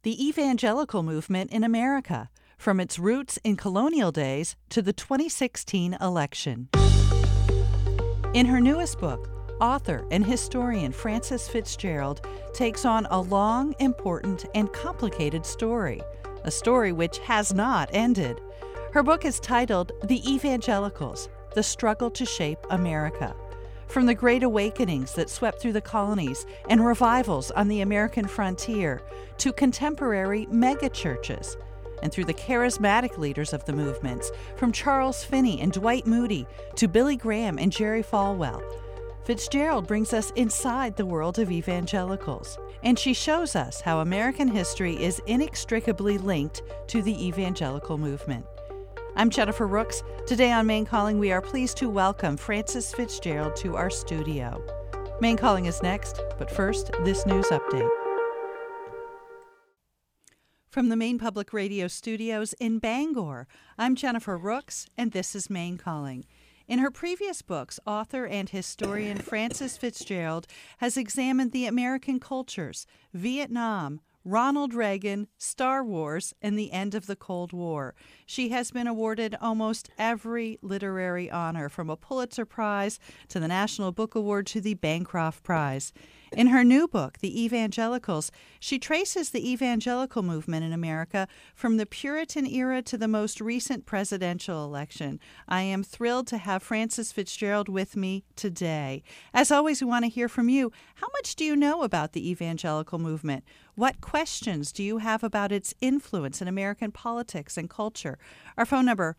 The Evangelical Movement in America, from its roots in colonial days to the 2016 election. In her newest book, author and historian Frances FitzGerald takes on a long, important, and complicated story, a story which has not ended. Her book is titled The Evangelicals, The Struggle to Shape America. From the Great Awakenings that swept through the colonies and revivals on the American frontier to contemporary megachurches, and through the charismatic leaders of the movements, from Charles Finney and Dwight Moody to Billy Graham and Jerry Falwell, FitzGerald brings us inside the world of evangelicals, and she shows us how American history is inextricably linked to the evangelical movement. I'm Jennifer Rooks. Today on Maine Calling, we are pleased to welcome Frances FitzGerald to our studio. Maine Calling is next, but first, this news update. From the Maine Public Radio studios in Bangor, I'm Jennifer Rooks, and this is Maine Calling. In her previous books, author and historian Frances FitzGerald has examined the American cultures, Vietnam, Ronald Reagan, Star Wars, and the end of the Cold War. She has been awarded almost every literary honor, from a Pulitzer Prize to the National Book Award to the Bancroft Prize. In her new book, The Evangelicals, she traces the evangelical movement in America from the Puritan era to the most recent presidential election. I am thrilled to have Frances FitzGerald with me today. As always, we want to hear from you. How much do you know about the evangelical movement? What questions do you have about its influence in American politics and culture? Our phone number,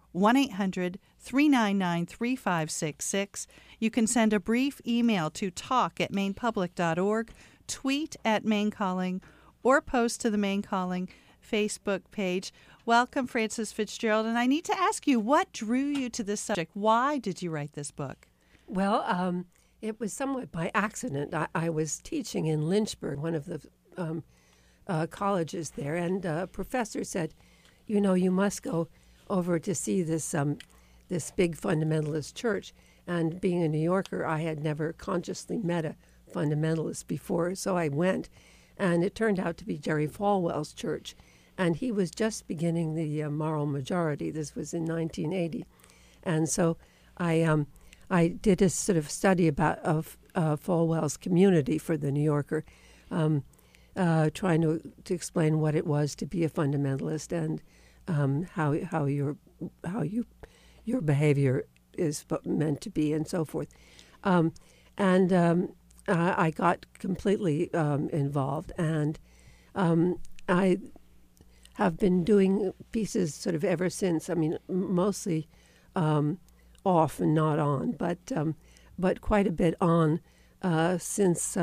1-800-399-3566. You can send a brief email to talk@mainepublic.org, tweet at Maine Calling, or post to the Maine Calling Facebook page. Welcome, Frances FitzGerald. And I need to ask you, what drew you to this subject? Why did you write this book? Well, it was somewhat by accident. I was teaching in Lynchburg, one of the colleges there, and a professor said, you know, you must go over to see this big fundamentalist church. And being a New Yorker, I had never consciously met a fundamentalist before, so I went. And it turned out to be Jerry Falwell's church. And he was just beginning the moral majority. This was in 1980. And so I did a sort of study of Falwell's community for the New Yorker, trying to explain what it was to be a fundamentalist and how your behavior is meant to be, and so forth. I got completely involved, and I have been doing pieces sort of ever since. I mean, mostly off and not on, but quite a bit on since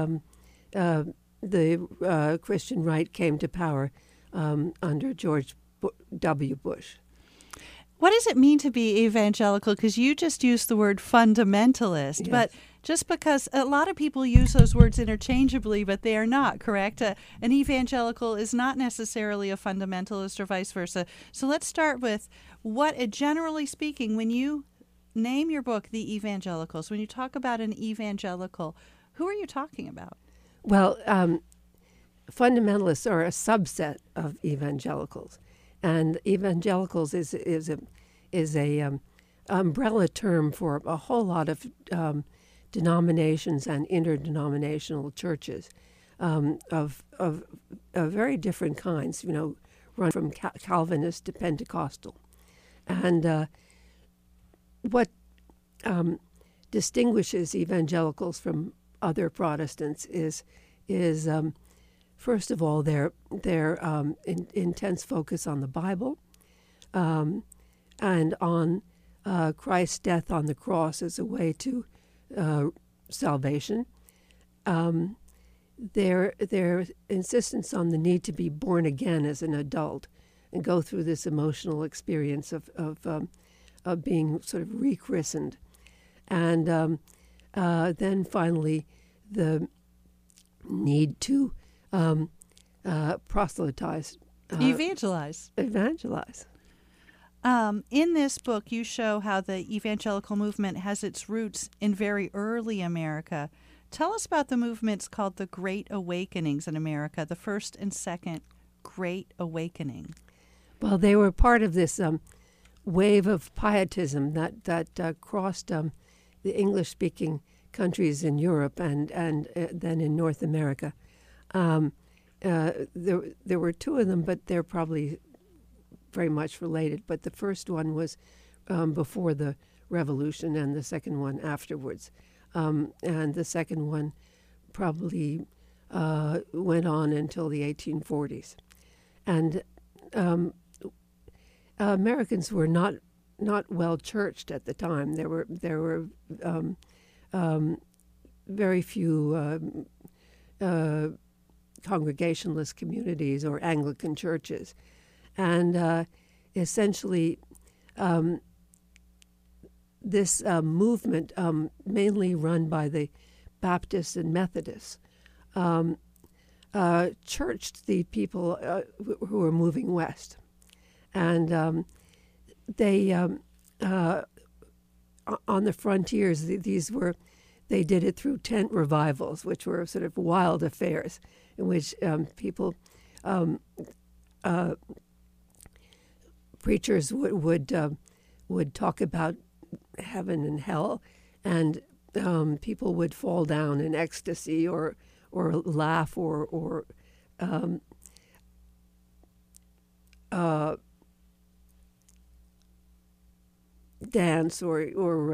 the Christian right came to power under George W. Bush. What does it mean to be evangelical? Because you just used the word fundamentalist, yes. But just because a lot of people use those words interchangeably, but they are not, correct? An evangelical is not necessarily a fundamentalist or vice versa. So let's start with generally speaking, when you name your book, The Evangelicals, when you talk about an evangelical, who are you talking about? Well, fundamentalists are a subset of evangelicals. And evangelicals is a umbrella term for a whole lot of denominations and interdenominational churches of very different kinds. You know, run from Calvinist to Pentecostal, and what distinguishes evangelicals from other Protestants is first of all, their intense focus on the Bible and on Christ's death on the cross as a way to salvation. Their insistence on the need to be born again as an adult and go through this emotional experience of being sort of rechristened. And then finally, the need to proselytize. Evangelize. In this book, you show how the evangelical movement has its roots in very early America. Tell us about the movements called the Great Awakenings in America, the first and second Great Awakening? Well, they were part of this wave of pietism that crossed the English-speaking countries in Europe and then in North America. There were two of them, but they're probably very much related. But the first one was before the Revolution, and the second one afterwards. And the second one probably went on until the 1840s. And Americans were not well churched at the time. There were very few Congregationalist communities or Anglican churches, and essentially this movement, mainly run by the Baptists and Methodists, churched the people who were moving west. And they, on the frontiers, they did it through tent revivals, which were sort of wild affairs in which people, preachers would talk about heaven and hell, and people would fall down in ecstasy or laugh or dance or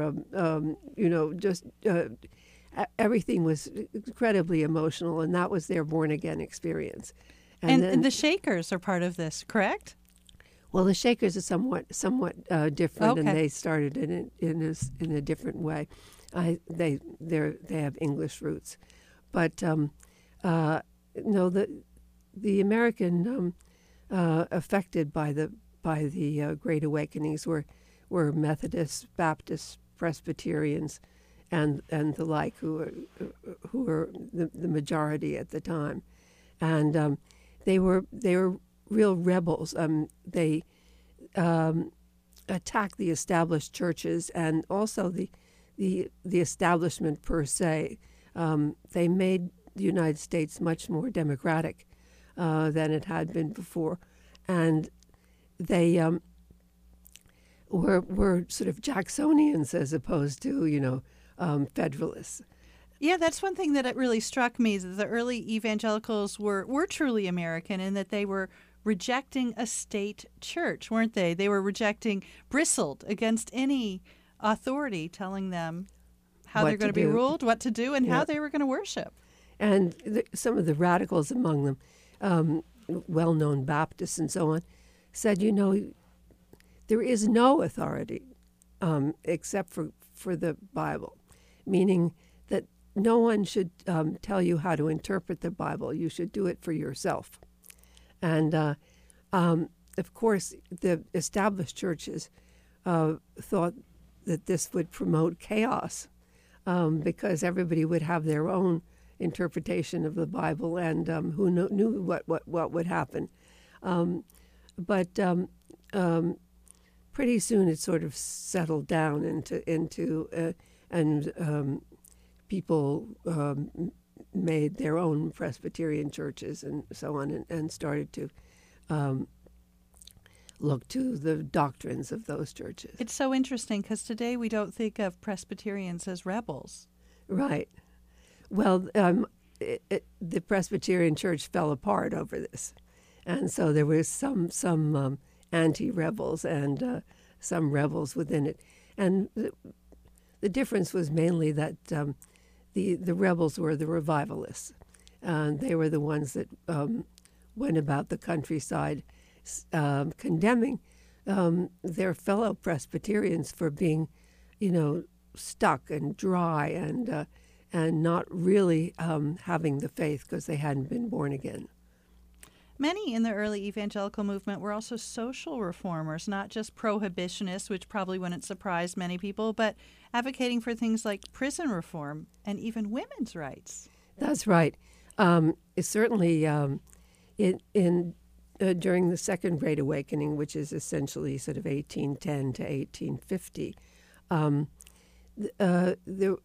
just everything was incredibly emotional, and that was their born again experience. And the Shakers are part of this, correct? Well, the Shakers are somewhat different, Okay. and they started in a different way. They have English roots, but no, the American affected by the Great Awakenings were Methodists, Baptists, Presbyterians, and the like, who were the majority at the time, and they were real rebels. They attacked the established churches and also the establishment per se. They made the United States much more democratic than it had been before, and they were sort of Jacksonians as opposed to Federalists. Yeah, that's one thing that it really struck me, is that the early evangelicals were truly American, and that they were rejecting a state church, weren't they? They were bristled against any authority telling them how they're going to be ruled, what to do, and how they were going to worship. And some of the radicals among them, well-known Baptists and so on, said, there is no authority except for the Bible, meaning that no one should tell you how to interpret the Bible. You should do it for yourself. And, of course, the established churches thought that this would promote chaos because everybody would have their own interpretation of the Bible, and who knew what would happen. But pretty soon it sort of settled down into people made their own Presbyterian churches and so on, and started to look to the doctrines of those churches. It's so interesting because today we don't think of Presbyterians as rebels. Right. Well, the Presbyterian Church fell apart over this, and so there was some anti-rebels and some rebels within it, and the difference was mainly that the rebels were the revivalists, and they were the ones that went about the countryside condemning their fellow Presbyterians for being, stuck and dry and not really having the faith because they hadn't been born again. Many in the early evangelical movement were also social reformers, not just prohibitionists, which probably wouldn't surprise many people, but advocating for things like prison reform and even women's rights. That's right. It's certainly during the Second Great Awakening, which is essentially sort of 1810 to 1850, the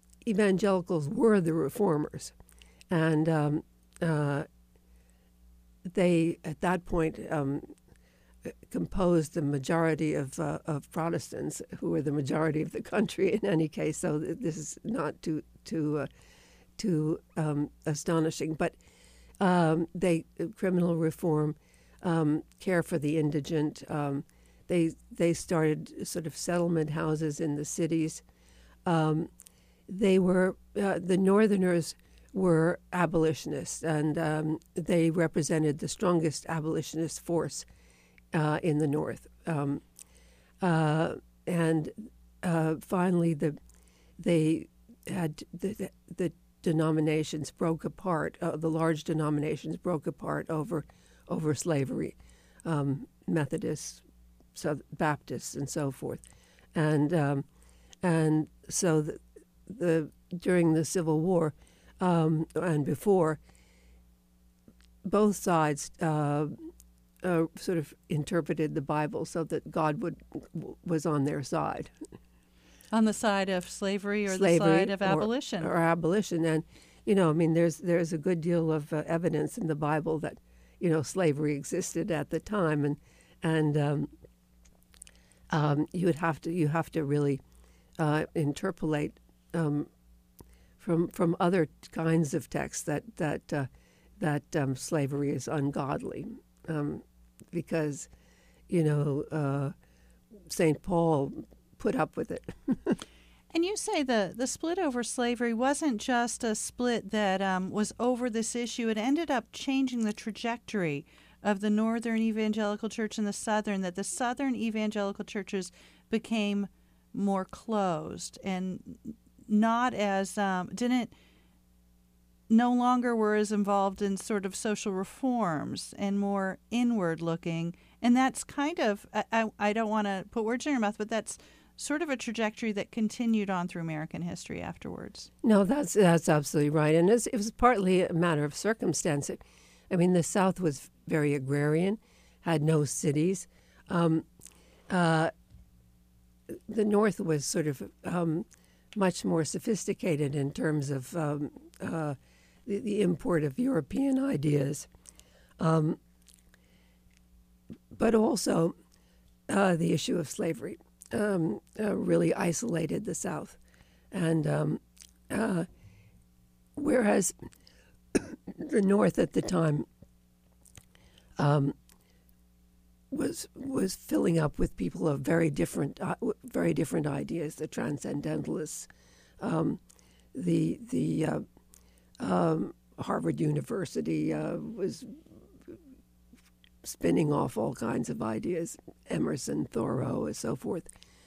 evangelicals were the reformers, and they at that point composed the majority of Protestants, who were the majority of the country in any case. So this is not too astonishing. But criminal reform, care for the indigent. They started sort of settlement houses in the cities. They were the Northerners were abolitionists, and they represented the strongest abolitionist force in the North. Finally, they had the denominations broke apart. The large denominations broke apart over slavery, Methodists, Baptists, and so forth, and so during the Civil War and before, both sides sort of interpreted the Bible so that God was on their side. On the side of slavery or the side of abolition? Or abolition. And, there's a good deal of evidence in the Bible that, slavery existed at the time. And you have to really interpolate from other kinds of texts that slavery is ungodly. Because, St. Paul put up with it. And you say the split over slavery wasn't just a split that was over this issue. It ended up changing the trajectory of the Northern Evangelical Church and the Southern, that the Southern Evangelical churches became more closed and not as, no longer were as involved in sort of social reforms and more inward looking. And that's kind of, I don't want to put words in your mouth, but that's sort of a trajectory that continued on through American history afterwards. No, that's absolutely right. And it was partly a matter of circumstance. The South was very agrarian, had no cities. The North was sort of much more sophisticated in terms of the import of European ideas, but also the issue of slavery really isolated the South, and whereas the North at the time was filling up with people of very different ideas, the transcendentalists, the Harvard University was spinning off all kinds of ideas, Emerson, Thoreau, and so forth,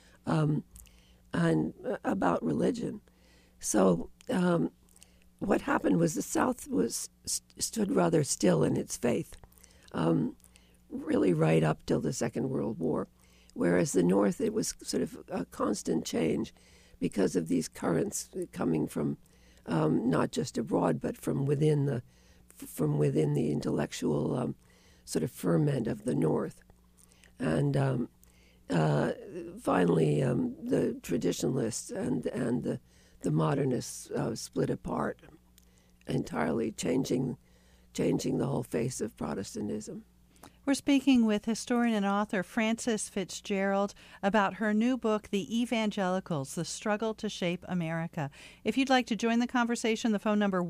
and about religion. So what happened was the South stood rather still in its faith, really right up till the Second World War, whereas the North, it was sort of a constant change because of these currents coming from not just abroad, but from within the intellectual sort of ferment of the North. And finally, the traditionalists and the modernists split apart, entirely changing the whole face of Protestantism. We're speaking with historian and author Frances FitzGerald about her new book, The Evangelicals, The Struggle to Shape America. If you'd like to join the conversation, the phone number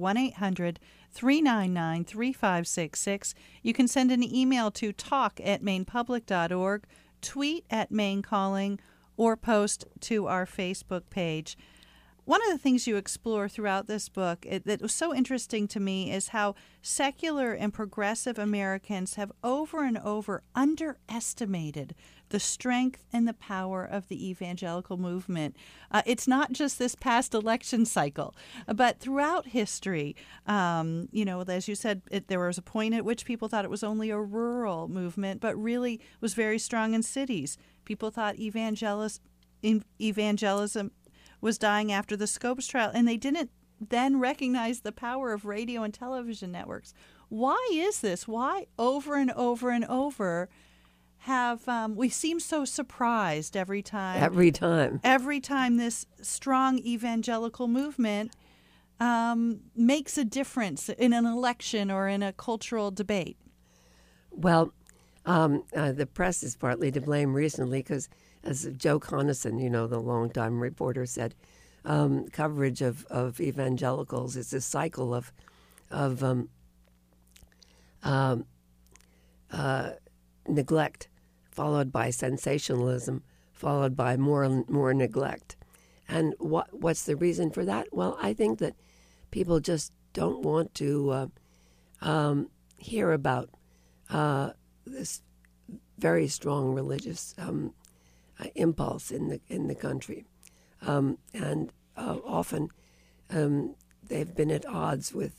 1-800-399-3566. You can send an email to talk@mainepublic.org, tweet @MaineCalling, or post to our Facebook page. One of the things you explore throughout this book that was so interesting to me is how secular and progressive Americans have over and over underestimated the strength and the power of the evangelical movement. It's not just this past election cycle, but throughout history. As you said, there was a point at which people thought it was only a rural movement, but really was very strong in cities. People thought evangelism was dying after the Scopes trial, and they didn't then recognize the power of radio and television networks. Why is this? Why over and over and over have we seem so surprised every time? Every time this strong evangelical movement makes a difference in an election or in a cultural debate. Well, the press is partly to blame recently because, as Joe Conason, the longtime reporter, said, coverage of evangelicals is a cycle of neglect, followed by sensationalism, followed by more neglect. And what's the reason for that? Well, I think that people just don't want to hear about this very strong religious impulse in the country, and often they've been at odds with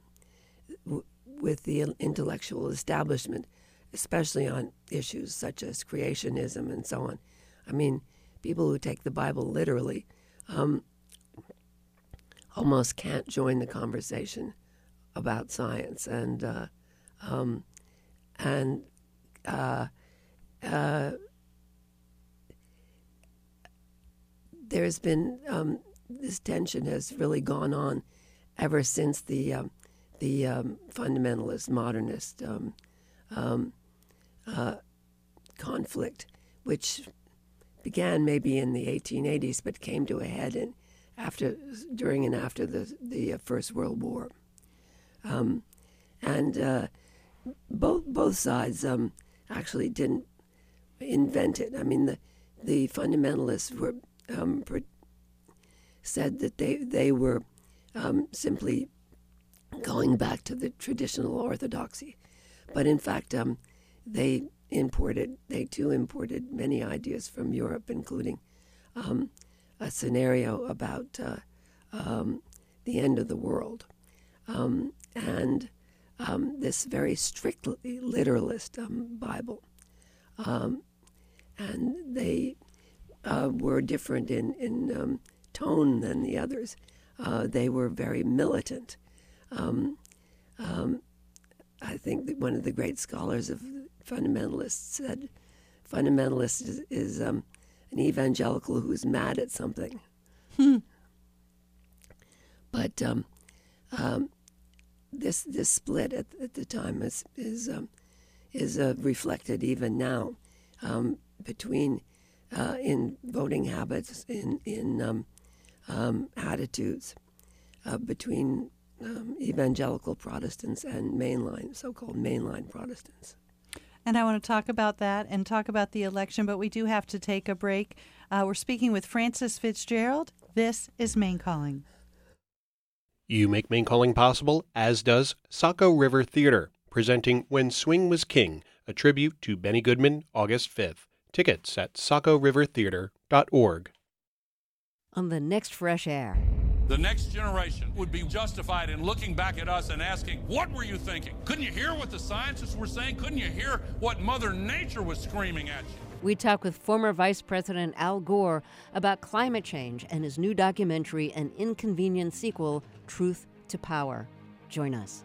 the intellectual establishment, especially on issues such as creationism and so on. I mean, people who take the Bible literally almost can't join the conversation about science, and there's been this tension has really gone on ever since the fundamentalist modernist conflict, which began maybe in the 1880s, but came to a head during and after the First World War, and both sides actually didn't invent it. I mean, the fundamentalists were said that they were simply going back to the traditional orthodoxy, but in fact they too imported many ideas from Europe, including a scenario about the end of the world, and this very strictly literalist Bible, and they were different in tone than the others. They were very militant. I think that one of the great scholars of fundamentalists said, "Fundamentalist is an evangelical who's mad at something." But this split at the time is reflected even now between in voting habits, in attitudes between evangelical Protestants and so-called mainline Protestants. And I want to talk about that and talk about the election, but we do have to take a break. We're speaking with Frances Fitzgerald. This is Maine Calling. You make Maine Calling possible, as does Saco River Theater, presenting When Swing Was King, a tribute to Benny Goodman, August 5th. Tickets at sacorivertheater.org. On the next Fresh Air. The next generation would be justified in looking back at us and asking, what were you thinking? Couldn't you hear what the scientists were saying? Couldn't you hear what Mother Nature was screaming at you? We talk with former Vice President Al Gore about climate change and his new documentary and inconvenient sequel, Truth to Power. Join us.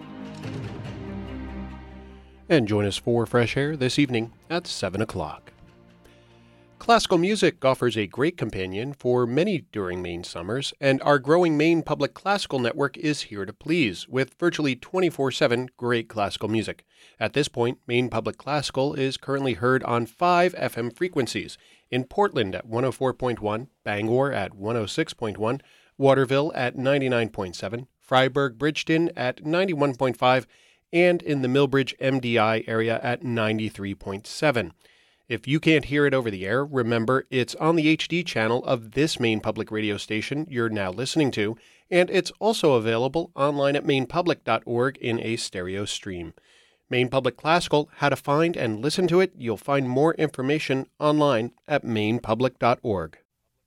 And join us for Fresh Air this evening at 7 o'clock. Classical music offers a great companion for many during Maine summers, and our growing Maine Public Classical Network is here to please, with virtually 24/7 great classical music. At this point, Maine Public Classical is currently heard on 5 FM frequencies: in Portland at 104.1, Bangor at 106.1, Waterville at 99.7, Fryeburg Bridgeton at 91.5, and in the Millbridge MDI area at 93.7. If you can't hear it over the air, remember it's on the HD channel of this Maine Public radio station you're now listening to, and it's also available online at mainepublic.org in a stereo stream. Maine Public Classical, how to find and listen to it, you'll find more information online at mainepublic.org.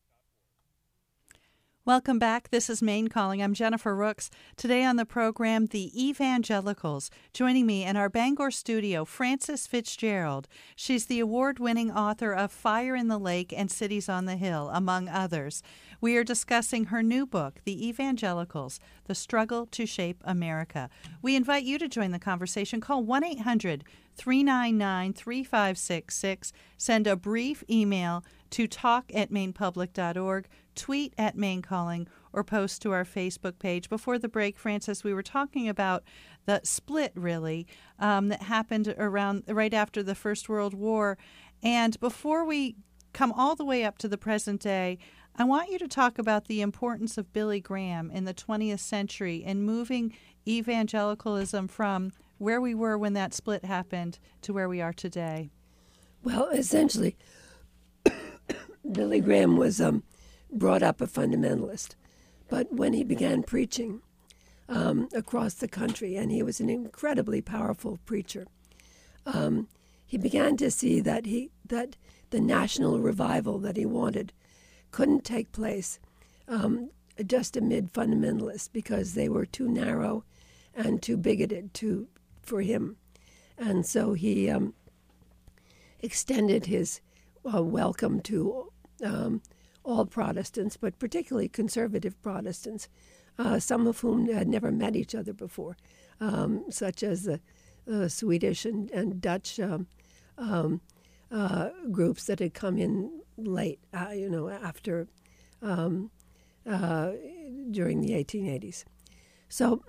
Welcome back. This is Maine Calling. I'm Jennifer Rooks. Today on the program, the Evangelicals. Joining me in our Bangor studio, Frances Fitzgerald. She's the award-winning author of Fire in the Lake and Cities on the Hill, among others. We are discussing her new book, The Evangelicals, the struggle to shape America. We invite you to join the conversation. Call 1-800-399-3566. Send a brief email to talk@mainepublic.org, tweet at Maine Calling, or post to our Facebook page. Before the break, Frances, we were talking about the split, really, that happened around right after the First World War. And before we come all the way up to the present day, I want you to talk about the importance of Billy Graham in the 20th century and moving evangelicalism from where we were when that split happened to where we are today. Well, essentially, Billy Graham was brought up a fundamentalist. But when he began preaching across the country, and he was an incredibly powerful preacher, he began to see that the national revival that he wanted couldn't take place just amid fundamentalists because they were too narrow and too bigoted for him. And so he extended his welcome to all Protestants, but particularly conservative Protestants, some of whom had never met each other before, such as the Swedish and Dutch groups that had come in late, after during the 1880s. So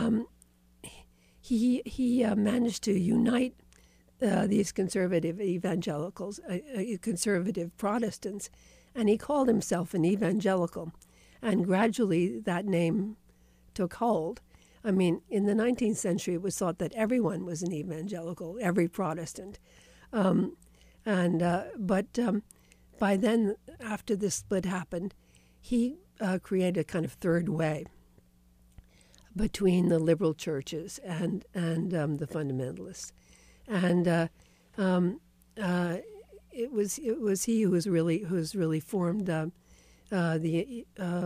he managed to unite these conservative evangelicals, conservative Protestants, and he called himself an evangelical. And gradually that name took hold. I mean, in the 19th century, it was thought that everyone was an evangelical, every Protestant. But by then, after this split happened, he created a kind of third way between the liberal churches and the fundamentalists. And it was he who's really formed the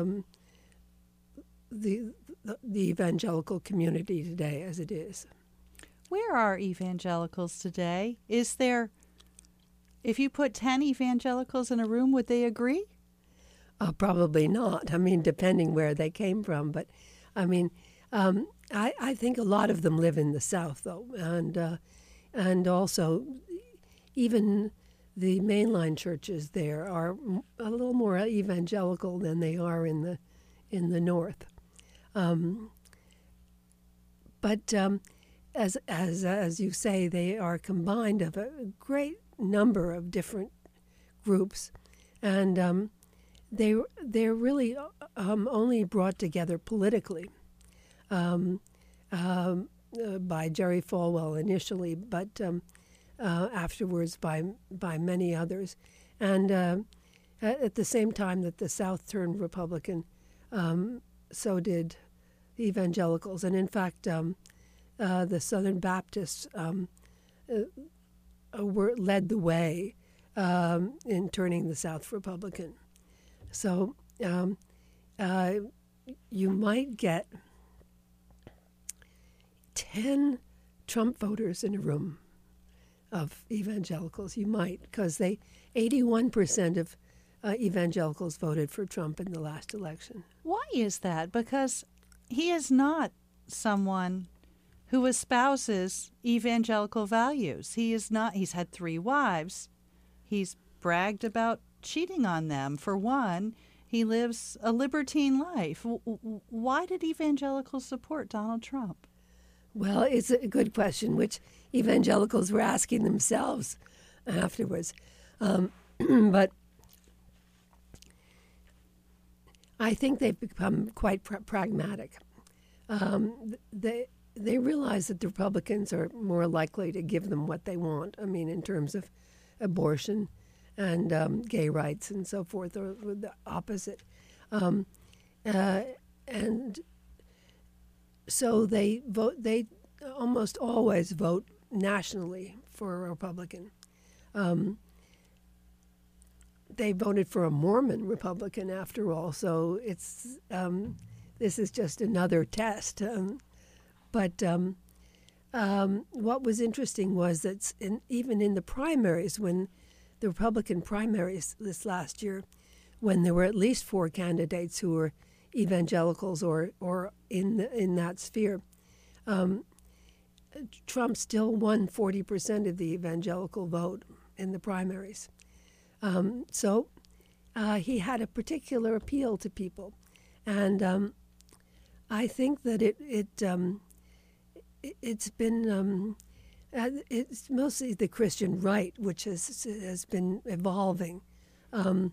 evangelical community today as it is. Where are evangelicals today? Is there, if you put 10 evangelicals in a room, would they agree? Probably not. I mean, depending where they came from. But, I mean, I think a lot of them live in the South, though. And also, even the mainline churches there are a little more evangelical than they are in the North. But as you say, they are combined of a great number of different groups, and they're really only brought together politically by Jerry Falwell initially, but afterwards by many others, and at the same time that the South turned Republican, so did the evangelicals, and in fact, the Southern Baptists led the way in turning the South Republican. So you might get 10 Trump voters in a room of evangelicals. You might, because 81% of evangelicals voted for Trump in the last election. Why is that? Because he is not someone who espouses evangelical values. He is not. He's had 3 wives. He's bragged about cheating on them, for one. He lives a libertine life. Why did evangelicals support Donald Trump? Well, it's a good question, which evangelicals were asking themselves afterwards. But I think they've become quite pragmatic. They realize that the Republicans are more likely to give them what they want. I mean, in terms of abortion and gay rights and so forth, or the opposite. And so they vote. They almost always vote nationally for a Republican. They voted for a Mormon Republican, after all. So it's this is just another test. But what was interesting was that even in the primaries, when the Republican primaries this last year, when there were at least 4 candidates who were evangelicals or in that sphere. Trump still won 40% of the evangelical vote in the primaries. So he had a particular appeal to people. And I think that it's been, it's mostly the Christian right, which has been evolving. Of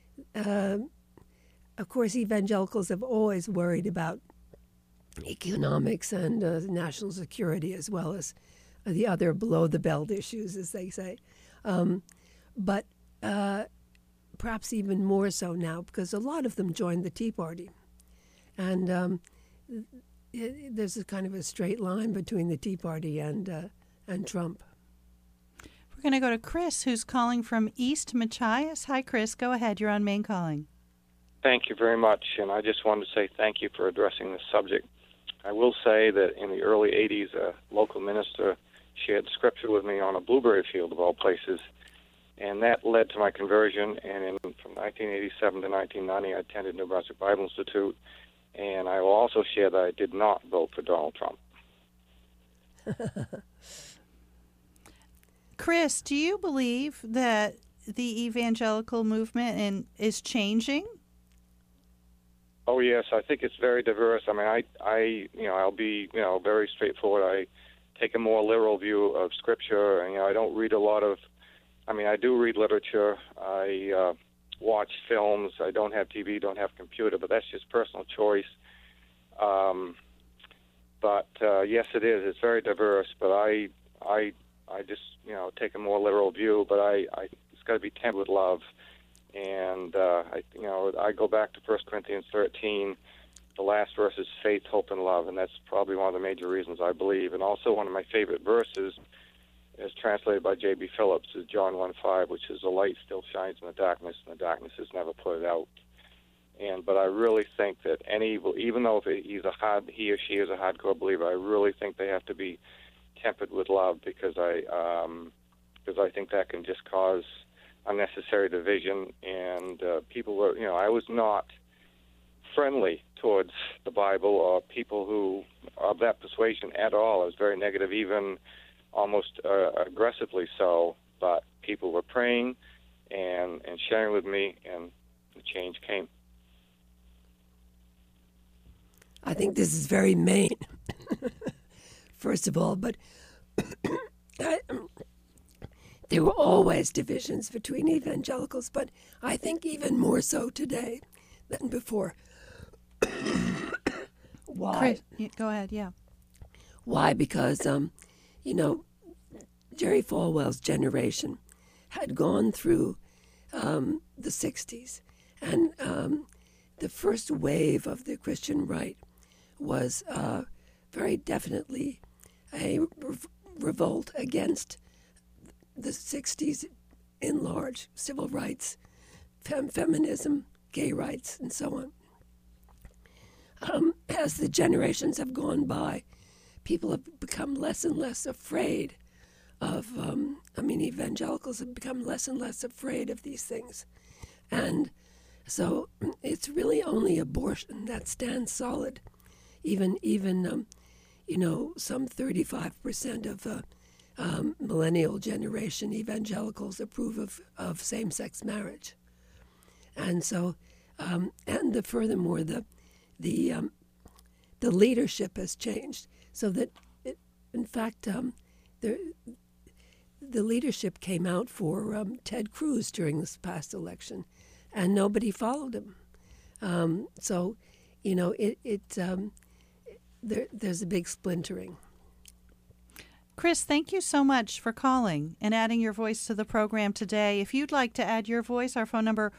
course, evangelicals have always worried about economics and national security, as well as the other below-the-belt issues, as they say. But perhaps even more so now, because a lot of them joined the Tea Party. And there's a kind of a straight line between the Tea Party and Trump. We're going to go to Chris, who's calling from East Machias. Hi, Chris. Go ahead. You're on Main Calling. Thank you very much, and I just wanted to say thank you for addressing this subject. I will say that in the early 80s, a local minister shared scripture with me on a blueberry field, of all places, and that led to my conversion. And from 1987 to 1990, I attended New Brunswick Bible Institute, and I will also share that I did not vote for Donald Trump. Chris, do you believe that the evangelical movement is changing? Oh yes, I think it's very diverse. I mean, I'll be very straightforward. I take a more literal view of Scripture, and I don't read a lot of. I mean, I do read literature. I watch films. I don't have TV, don't have computer, but that's just personal choice. But yes, it is. It's very diverse. But I just take a more literal view. But it's got to be tempered with love. And I go back to 1 Corinthians 13. The last verse is faith, hope, and love, and that's probably one of the major reasons I believe. And also one of my favorite verses is translated by J.B. Phillips, is John 1:5, which is the light still shines in the darkness, and the darkness is never put out. But I really think that even though he or she is a hardcore believer, I really think they have to be tempered with love, because I think that can just cause unnecessary division. And people were, I was not friendly towards the Bible or people who of that persuasion at all. I was very negative, even almost aggressively so. But people were praying and sharing with me, and the change came. I think this is very Maine, first of all, but there were always divisions between evangelicals, but I think even more so today than before. Why? Chris, go ahead, yeah. Why? Because, Jerry Falwell's generation had gone through the 60s, and the first wave of the Christian right was very definitely a revolt against the 60s in large, civil rights, feminism, gay rights, and so on. As the generations have gone by, people have become less and less afraid of, evangelicals have become less and less afraid of these things. And so it's really only abortion that stands solid. Even some 35% of millennial generation evangelicals approve of same-sex marriage. And so, furthermore, the leadership has changed, so that, in fact, the leadership came out for Ted Cruz during this past election, and nobody followed him. There's a big splintering. Chris, thank you so much for calling and adding your voice to the program today. If you'd like to add your voice, our phone number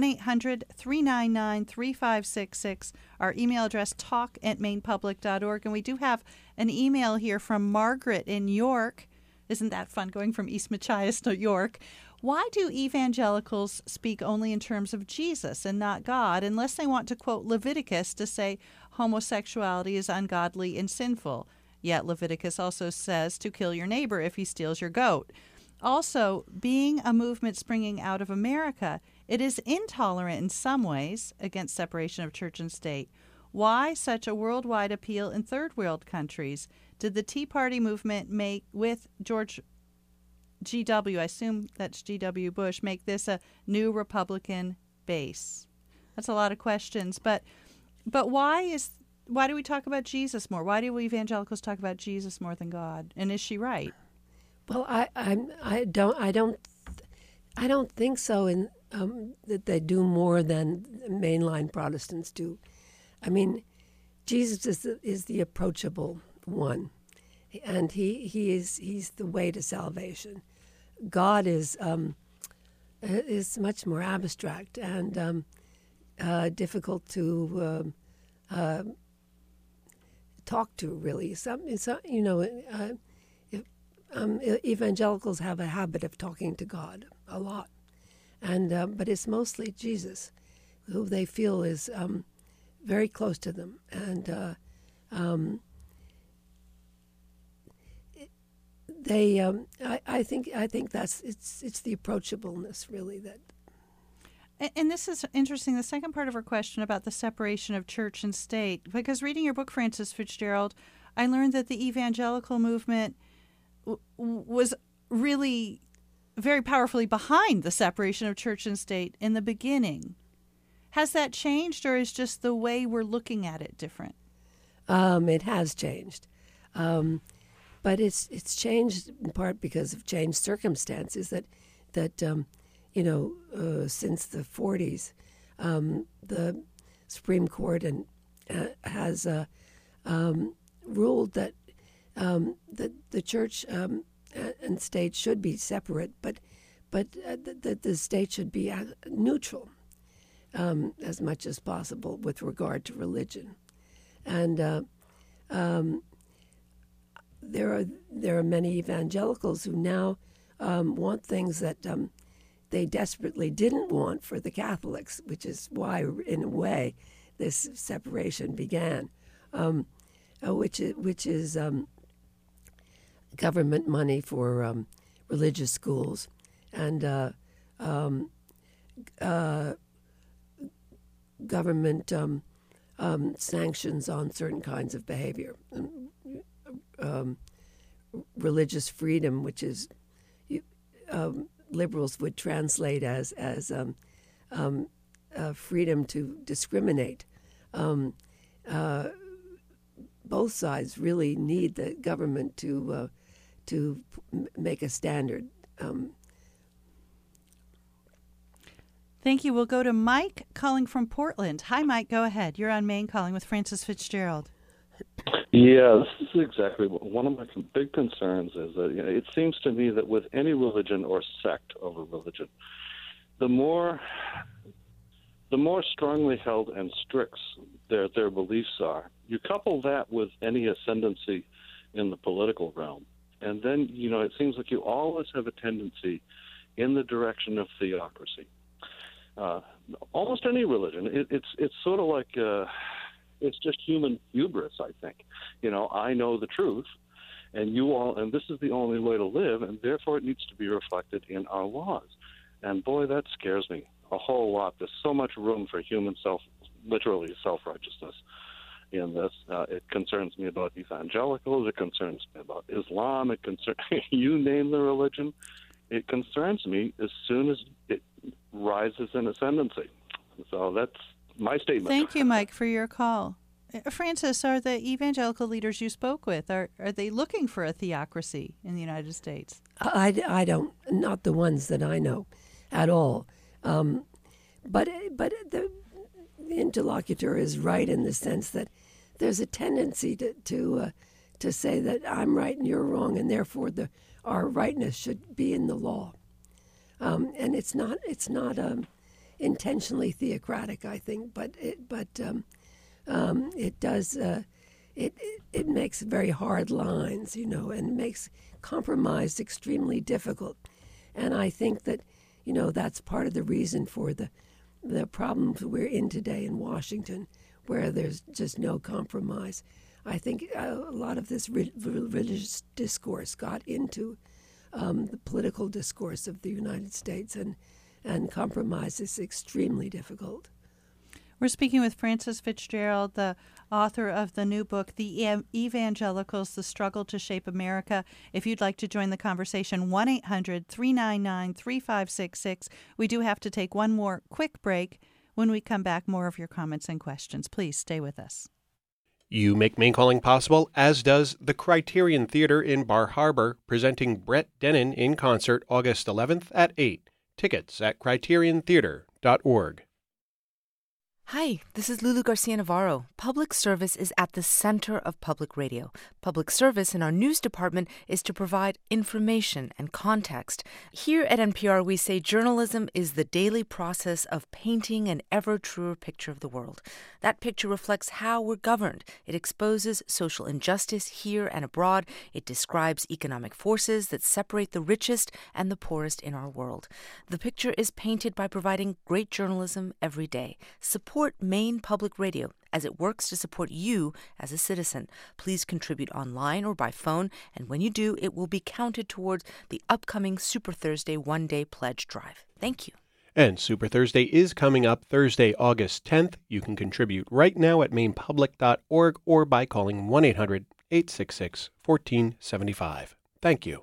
1-800-399-3566. Our email address talk@mainpublic.org. And we do have an email here from Margaret in York. Isn't that fun, going from East Machias to York? Why do evangelicals speak only in terms of Jesus and not God, unless they want to quote Leviticus to say homosexuality is ungodly and sinful? Yet Leviticus also says to kill your neighbor if he steals your goat. Also, being a movement springing out of America, It is intolerant in some ways against separation of church and state. Why such a worldwide appeal in third world countries? Did the Tea Party movement make, with George G.W., I assume that's G.W. Bush, make this a new Republican base? That's a lot of questions. But why do we talk about Jesus more? Why do we evangelicals talk about Jesus more than God? And is she right? Well, I don't think so. That they do more than mainline Protestants do. I mean, Jesus is the approachable one, and he's the way to salvation. God is much more abstract and difficult to talk to. Really, evangelicals have a habit of talking to God a lot, and but it's mostly Jesus, who they feel is very close to them, and I think that's it's the approachableness really that. And this is interesting, the second part of her question about the separation of church and state, because reading your book, Frances FitzGerald, I learned that the evangelical movement was really very powerfully behind the separation of church and state in the beginning. Has that changed, or is just the way we're looking at it different? It has changed, but it's changed in part because of changed circumstances. That since the 40s, the Supreme Court has ruled that the church and state should be separate, but the state should be neutral as much as possible with regard to religion. And there are many evangelicals who now want things that they desperately didn't want for the Catholics, which is why, in a way, this separation began, which is government money for religious schools and government sanctions on certain kinds of behavior, religious freedom, which is liberals would translate as freedom to discriminate. Both sides really need the government to make a standard. Thank you. We'll go to Mike calling from Portland. Hi, Mike. Go ahead. You're on Main Calling with Frances FitzGerald. Yeah, this is exactly one of my big concerns is that it seems to me that with any religion or sect of a religion, the more strongly held and strict their beliefs are, you couple that with any ascendancy in the political realm, and then it seems like you always have a tendency in the direction of theocracy. Almost any religion, it's sort of like it's just human hubris, I think. I know the truth, and you all, and this is the only way to live, and therefore it needs to be reflected in our laws. And boy, that scares me a whole lot. There's so much room for human literally self-righteousness in this. It concerns me about evangelicals. It concerns me about Islam. You name the religion. It concerns me as soon as it rises in ascendancy. So that's my statement. Thank you, Mike, for your call. Frances, are the evangelical leaders you spoke with, are they looking for a theocracy in the United States? I don't, not the ones that I know at all. But the interlocutor is right in the sense that there's a tendency to say that I'm right and you're wrong, and therefore our rightness should be in the law. And it's not intentionally theocratic, I think, but it does it makes very hard lines, and makes compromise extremely difficult. And I think that that's part of the reason for the problems we're in today in Washington, where there's just no compromise. I think a lot of this religious discourse got into the political discourse of the United States, and and compromise is extremely difficult. We're speaking with Frances FitzGerald, the author of the new book, The Evangelicals, The Struggle to Shape America. If you'd like to join the conversation, 1-800-399-3566. We do have to take one more quick break. When we come back, more of your comments and questions. Please stay with us. You make Maine Calling possible, as does the Criterion Theater in Bar Harbor, presenting Brett Dennen in concert August 11th at 8. Tickets at criteriontheater.org. Hi, this is Lulu Garcia Navarro. Public service is at the center of public radio. Public service in our news department is to provide information and context. Here at NPR, we say journalism is the daily process of painting an ever truer picture of the world. That picture reflects how we're governed. It exposes social injustice here and abroad. It describes economic forces that separate the richest and the poorest in our world. The picture is painted by providing great journalism every day. Support Maine Public Radio as it works to support you as a citizen. Please contribute online or by phone, and when you do, it will be counted towards the upcoming Super Thursday one-day pledge drive. Thank you. And Super Thursday is coming up Thursday, August 10th. You can contribute right now at mainepublic.org or by calling 1-800-866-1475. Thank you.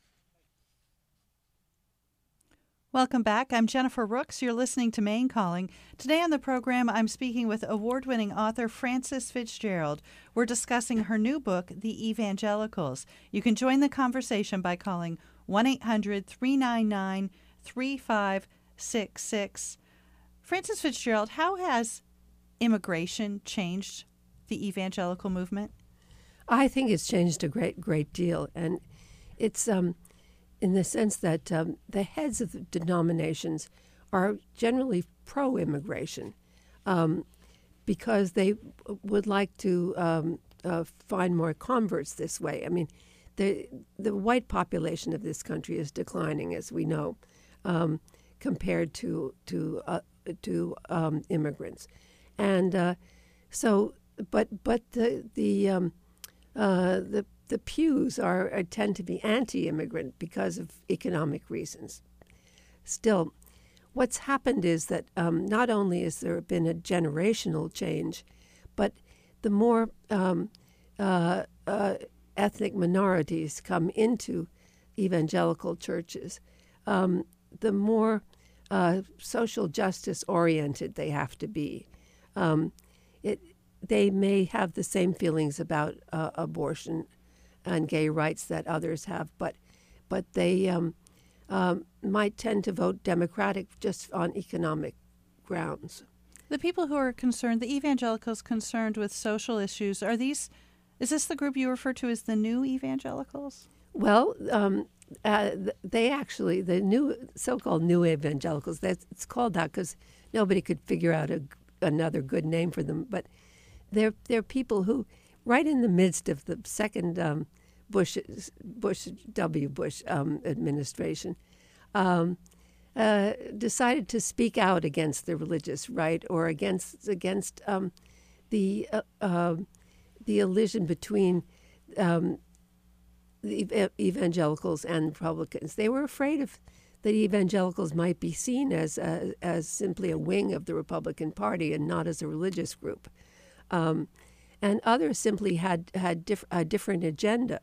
Welcome back. I'm Jennifer Rooks. You're listening to Maine Calling. Today on the program, I'm speaking with award-winning author Frances FitzGerald. We're discussing her new book, The Evangelicals. You can join the conversation by calling 1-800-399-3566. Frances FitzGerald, how has immigration changed the evangelical movement? I think it's changed a great deal, and it's in the sense that the heads of the denominations are generally pro-immigration because they would like to find more converts this way. I mean, the white population of this country is declining, as we know, compared to immigrants, and so but the pews tend to be anti-immigrant because of economic reasons. Still, what's happened is that not only has there been a generational change, but the more ethnic minorities come into evangelical churches, the more social justice oriented they have to be. They may have the same feelings about abortion and gay rights that others have, but they might tend to vote Democratic just on economic grounds. The people who are concerned, the evangelicals concerned with social issues, is this the group you refer to as the new evangelicals? Well, they actually, the new so-called new evangelicals, it's called that because nobody could figure out another good name for them, but they're people who, right in the midst of the second Bush administration, decided to speak out against the religious right or against the elision between the evangelicals and Republicans. They were afraid that evangelicals might be seen as simply a wing of the Republican Party and not as a religious group. And others simply had a different agenda.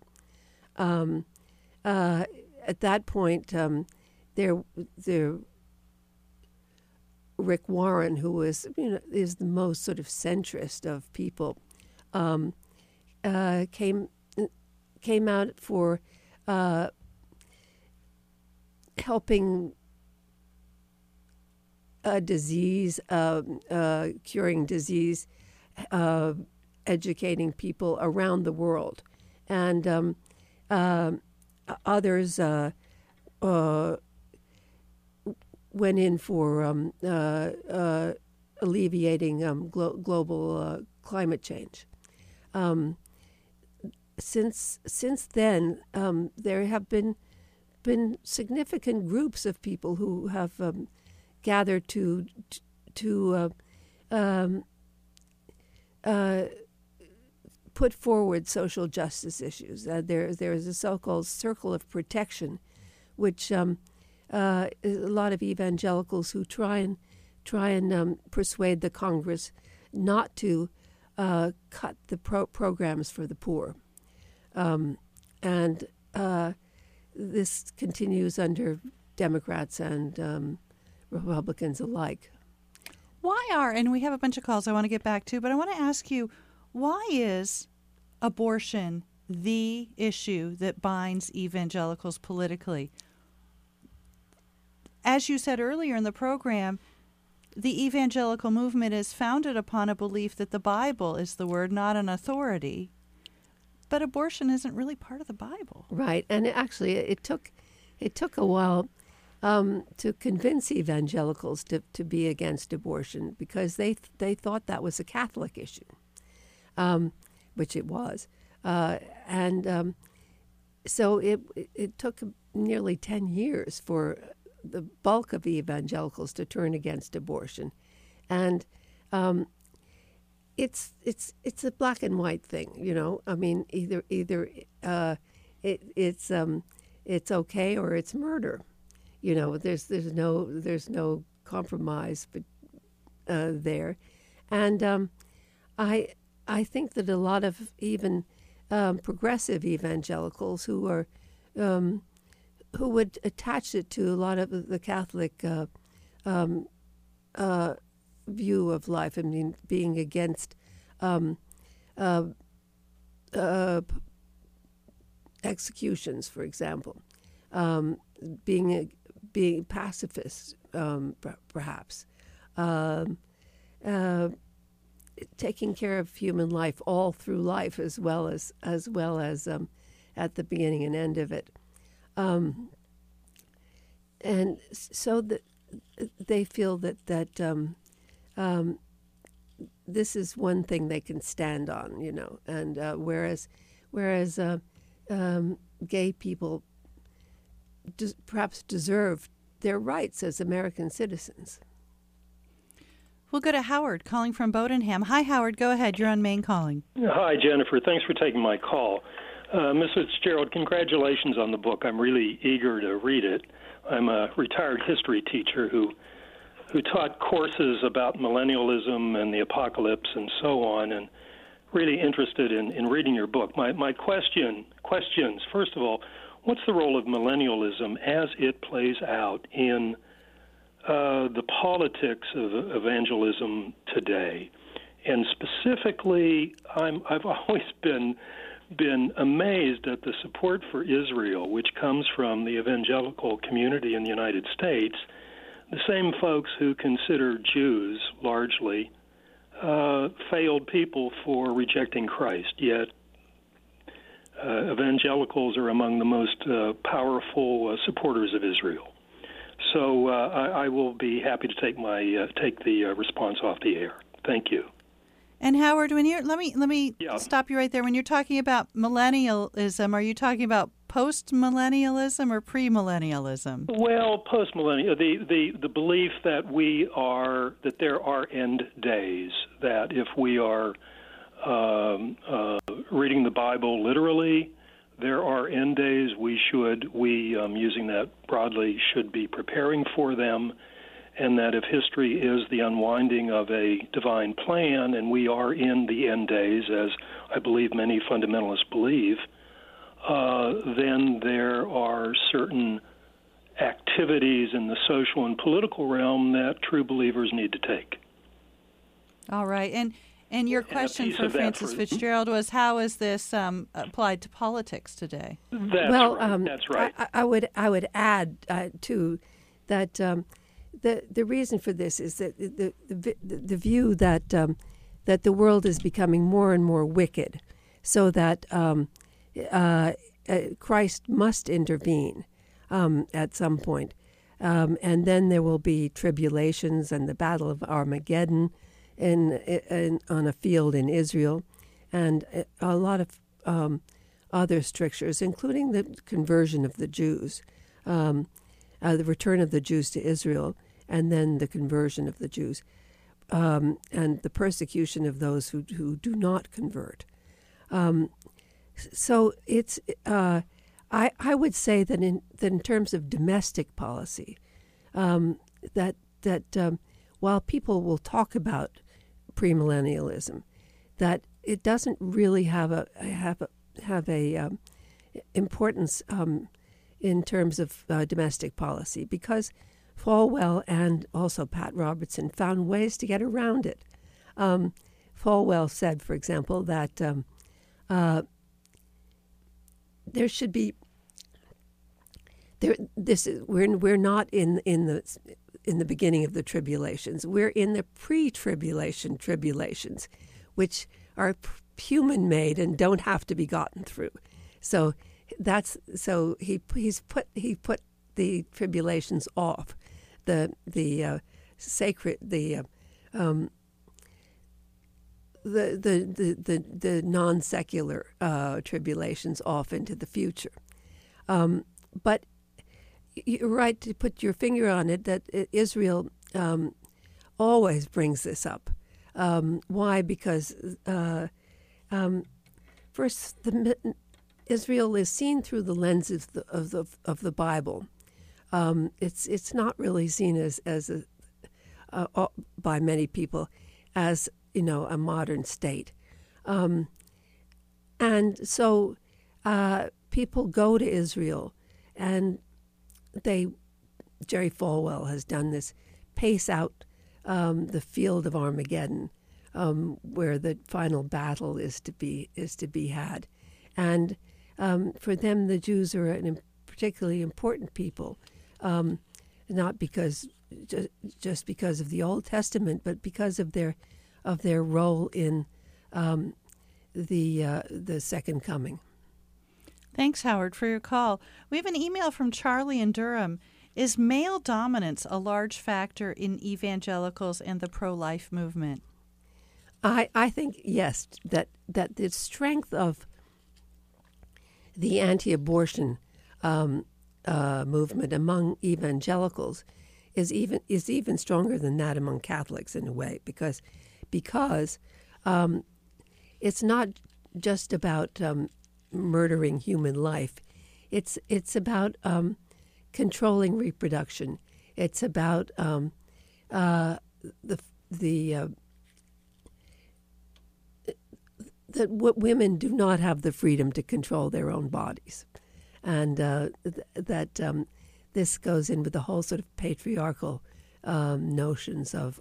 At that point, Rick Warren, who is the most sort of centrist of people, came out for helping a disease, curing disease, educating people around the world, and others went in for alleviating global climate change. Since then, there have been significant groups of people who have gathered to put forward social justice issues. There is a so-called Circle of Protection, which a lot of evangelicals who try and persuade the Congress not to cut the programs for the poor, and this continues under Democrats and Republicans alike. Why and we have a bunch of calls I want to get back to, but I want to ask you, why is abortion the issue that binds evangelicals politically? As you said earlier in the program, the evangelical movement is founded upon a belief that the Bible is the word, not an authority. But abortion isn't really part of the Bible. Right, and it took a while to convince evangelicals to be against abortion, because they thought that was a Catholic issue, which it was, and so it took nearly 10 years for the bulk of evangelicals to turn against abortion, and it's a black and white thing, you know. I mean, either it's okay or it's murder. You know, there's no compromise, but there, and I think that a lot of even progressive evangelicals who would attach it to a lot of the Catholic view of life. I mean, being against executions, for example, being pacifist, perhaps, taking care of human life all through life, as well as at the beginning and end of it, and so that they feel that this is one thing they can stand on, you know, and whereas gay people perhaps deserve their rights as American citizens. We'll go to Howard calling from Bodenham. Hi, Howard. Go ahead. You're on Main Calling. Hi, Jennifer. Thanks for taking my call. Ms. Fitzgerald, congratulations on the book. I'm really eager to read it. I'm a retired history teacher who taught courses about millennialism and the apocalypse and so on, and really interested in reading your book. My questions, first of all, what's the role of millennialism as it plays out in the politics of evangelism today? And specifically, I've always been amazed at the support for Israel, which comes from the evangelical community in the United States, the same folks who consider Jews largely failed people for rejecting Christ, yet evangelicals are among the most powerful supporters of Israel. So I will be happy to take the response off the air. Thank you. And Howard, when let me stop you right there. When you're talking about millennialism, are you talking about post-millennialism or pre-millennialism? Well, post-millennial, the belief that there are end days, that if we are reading the Bible literally, there are end days. We using that broadly, should be preparing for them, and that if history is the unwinding of a divine plan, and we are in the end days, as I believe many fundamentalists believe, then there are certain activities in the social and political realm that true believers need to take. All right. And your question for Francis Fitzgerald was, how is this applied to politics today? That's right. I would add to that the reason for this is that the view that the world is becoming more and more wicked, so that Christ must intervene at some point, and then there will be tribulations and the Battle of Armageddon on a field in Israel, and a lot of other strictures, including the conversion of the Jews, the return of the Jews to Israel, and then the conversion of the Jews, and the persecution of those who do not convert. So it's I would say that in terms of domestic policy, that while people will talk about premillennialism, that it doesn't really have a importance in terms of domestic policy, because Falwell and also Pat Robertson found ways to get around it. Falwell said, for example, that there should be we're not in the beginning of the tribulations. We're in the pre-tribulation tribulations, which are human-made and don't have to be gotten through. So he put the tribulations off, the non-secular tribulations off into the future. But you're right to put your finger on it, that Israel always brings this up. Why? Because first, Israel is seen through the lens of the Bible. It's not really seen as by many people as a modern state, and so people go to Israel, and Jerry Falwell has done this, pace out the field of Armageddon, where the final battle is to be had, and for them the Jews are a particularly important people, not because just because of the Old Testament, but because of their role in the second coming. Thanks, Howard, for your call. We have an email from Charlie in Durham. Is male dominance a large factor in evangelicals and the pro-life movement? I think, yes, that the strength of the anti-abortion movement among evangelicals is even stronger than that among Catholics in a way, because it's not just about murdering human life. It's about controlling reproduction. It's about that women do not have the freedom to control their own bodies, and that this goes in with the whole sort of patriarchal notions of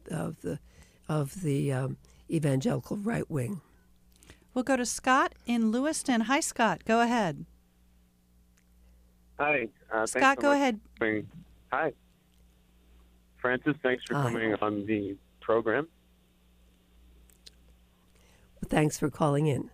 the evangelical right wing. We'll go to Scott in Lewiston. Hi, Scott. Go ahead. Hi. Scott, go ahead. Hi. Francis, thanks for coming on the program. Thanks for calling in.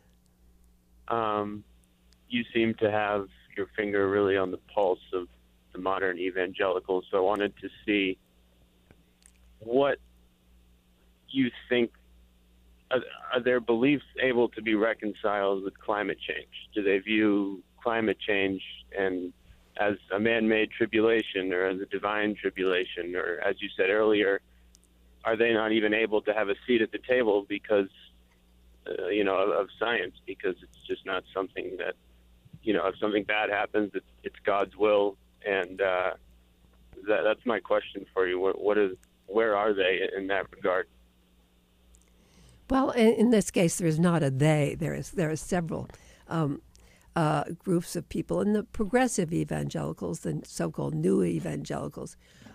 You seem to have your finger really on the pulse of the modern evangelicals, so I wanted to see what you think. Are their beliefs able to be reconciled with climate change? Do they view climate change and as a man-made tribulation or as a divine tribulation? Or, as you said earlier, are they not even able to have a seat at the table because, of science? Because it's just not something that, if something bad happens, it's God's will. And that's my question for you. Where are they in that regard? Well, in this case, there is not a they. There are several groups of people, and the progressive evangelicals, the so-called new evangelicals,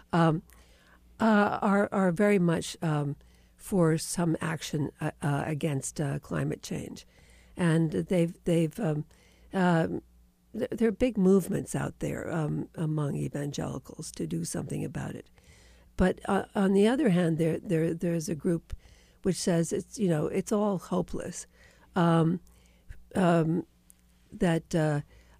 are very much for some action against climate change, and there are big movements out there among evangelicals to do something about it. But on the other hand, there's a group which says it's all hopeless, that the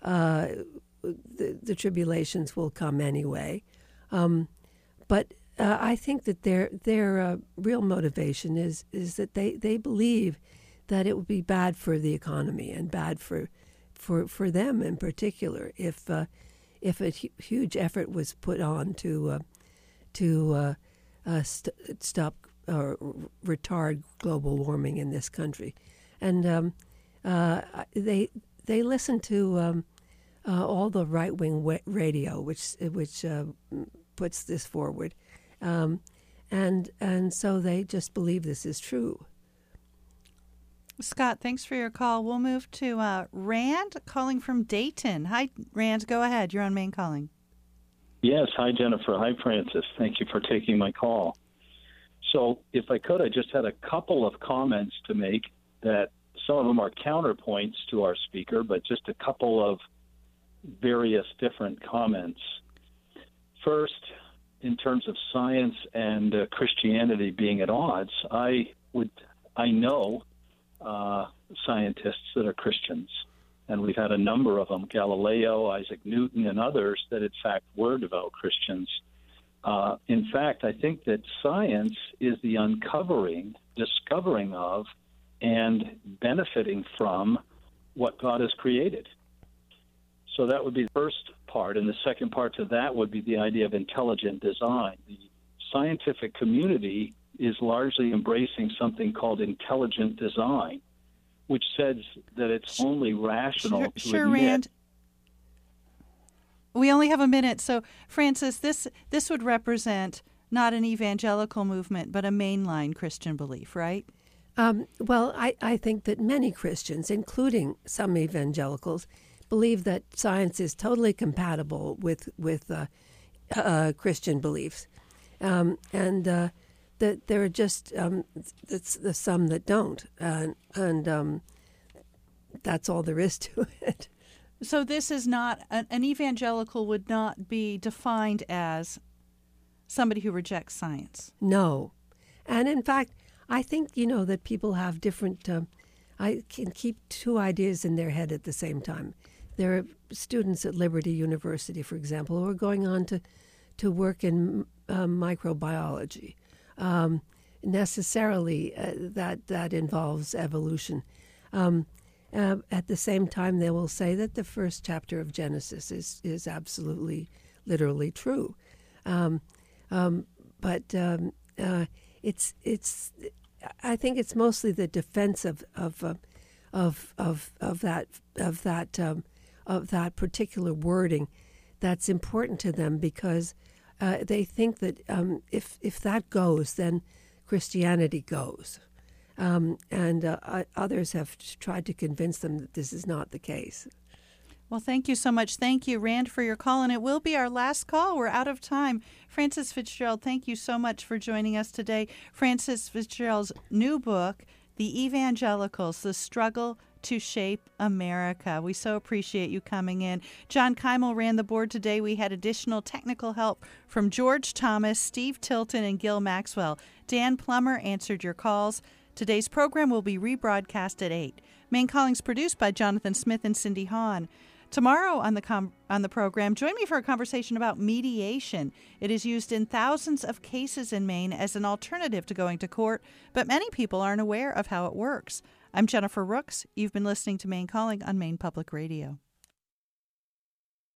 tribulations will come anyway. But I think that their real motivation is that they believe that it would be bad for the economy and bad for them in particular if a huge effort was put on to stop or retard global warming in this country, and they listen to all the right-wing radio, which puts this forward, and so they just believe this is true. Scott, thanks for your call. We'll move to Rand calling from Dayton. Hi, Rand. Go ahead. You're on Maine Calling. Yes. Hi, Jennifer. Hi, Francis. Thank you for taking my call. So if I could, I just had a couple of comments to make that some of them are counterpoints to our speaker, but just a couple of various different comments. First, in terms of science and Christianity being at odds, I know scientists that are Christians, and we've had a number of them, Galileo, Isaac Newton, and others that in fact were devout Christians. In fact, I think that science is the discovering of, and benefiting from what God has created. So that would be the first part, and the second part to that would be the idea of intelligent design. The scientific community is largely embracing something called intelligent design, which says that it's only rational to admit. Rand. We only have a minute, so Francis, this would represent not an evangelical movement, but a mainline Christian belief, right? Well, I think that many Christians, including some evangelicals, believe that science is totally compatible with Christian beliefs, and that there are just some that don't, and that's all there is to it. So this is not an evangelical would not be defined as somebody who rejects science. No, and in fact, I think that people have different. I can keep two ideas in their head at the same time. There are students at Liberty University, for example, who are going on to work in microbiology. Necessarily, that involves evolution. At the same time, they will say that the first chapter of Genesis is absolutely, literally true. But it's. I think it's mostly the defense of that particular wording that's important to them, because they think that if that goes, then Christianity goes. And others have tried to convince them that this is not the case. Well, thank you so much. Thank you, Rand, for your call. And it will be our last call. We're out of time. Francis Fitzgerald, thank you so much for joining us today. Francis Fitzgerald's new book, The Evangelicals, The Struggle to Shape America. We so appreciate you coming in. John Keimel ran the board today. We had additional technical help from George Thomas, Steve Tilton, and Gil Maxwell. Dan Plummer answered your calls. Today's program will be rebroadcast at 8. Maine Calling's produced by Jonathan Smith and Cindy Hahn. Tomorrow on the program, join me for a conversation about mediation. It is used in thousands of cases in Maine as an alternative to going to court, but many people aren't aware of how it works. I'm Jennifer Rooks. You've been listening to Maine Calling on Maine Public Radio.